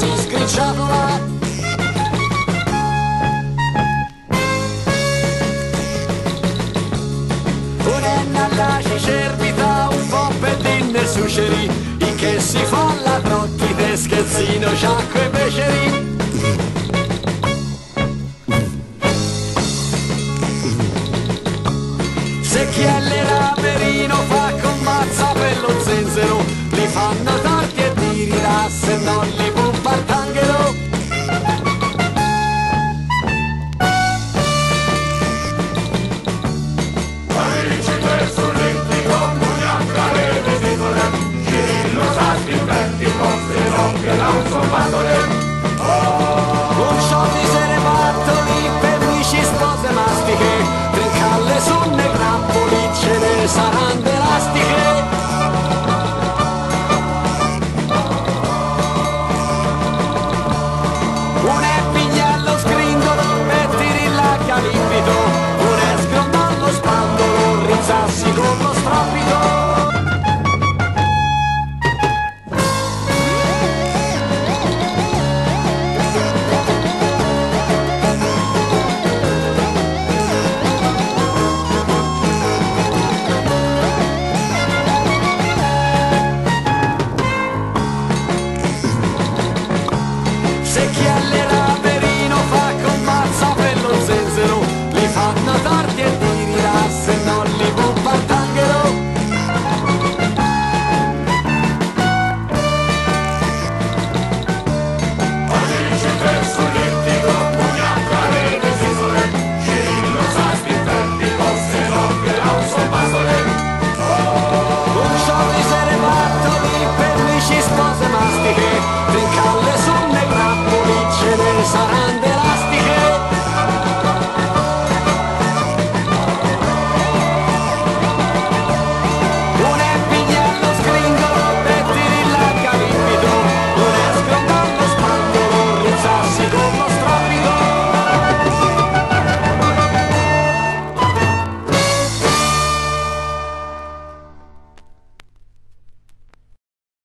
si sgricciatola. Un'enna alla cerbita, un po' per dinner susheri, i che si fa la trocchi, te scherzino, sciacco e beceri. Se chi è l'eramerino fa con mazza per lo zenzero, li fanno torti e dirila, se non li pompa il tanghero. Amici per solletti comuniamo tra le vesitole, Cirillo sa scriventi, vostri non che non sono fatole.